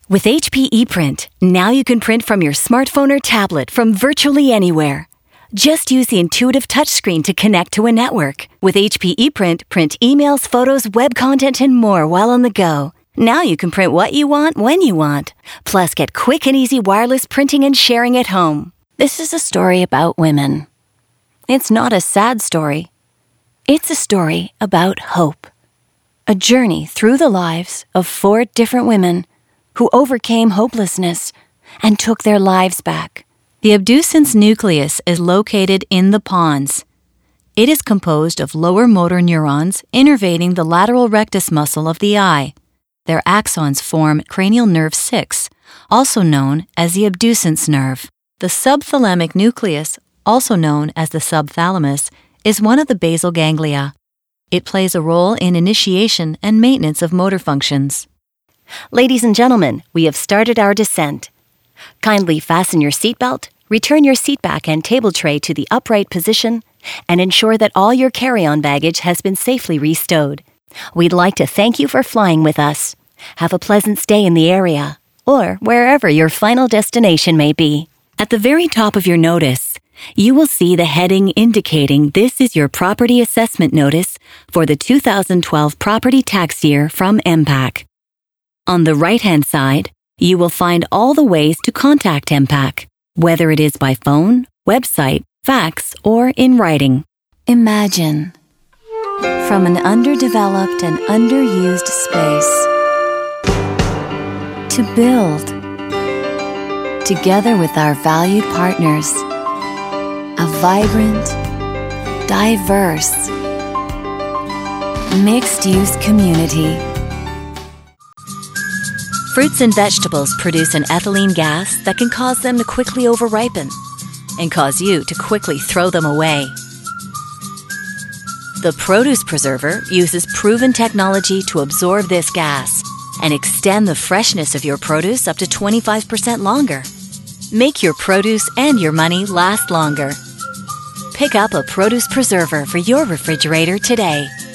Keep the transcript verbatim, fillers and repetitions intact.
With H P ePrint, now you can print from your smartphone or tablet from virtually anywhere. Just use the intuitive touchscreen to connect to a network. With H P ePrint, print emails, photos, web content, and more while on the go. Now you can print what you want, when you want. Plus, get quick and easy wireless printing and sharing at home. This is a story about women. It's not a sad story. It's a story about hope. A journey through the lives of four different women who overcame hopelessness and took their lives back. The abducens nucleus is located in the pons. It is composed of lower motor neurons innervating the lateral rectus muscle of the eye. Their axons form cranial nerve six, also known as the abducens nerve. The subthalamic nucleus, also known as the subthalamus, is one of the basal ganglia. It plays a role in initiation and maintenance of motor functions. Ladies and gentlemen, we have started our descent. Kindly fasten your seatbelt, return your seatback and table tray to the upright position, and ensure that all your carry-on baggage has been safely restowed. We'd like to thank you for flying with us. Have a pleasant stay in the area, or wherever your final destination may be. At the very top of your notice, you will see the heading indicating this is your property assessment notice for the two thousand twelve property tax year from M PAC. On the right-hand side, you will find all the ways to contact M PAC, whether it is by phone, website, fax, or in writing. Imagine, from an underdeveloped and underused space, to build, together with our valued partners, a vibrant, diverse, mixed-use community. Fruits and vegetables produce an ethylene gas that can cause them to quickly overripen and cause you to quickly throw them away. The produce preserver uses proven technology to absorb this gas and extend the freshness of your produce up to twenty-five percent longer. Make your produce and your money last longer. Pick up a produce preserver for your refrigerator today.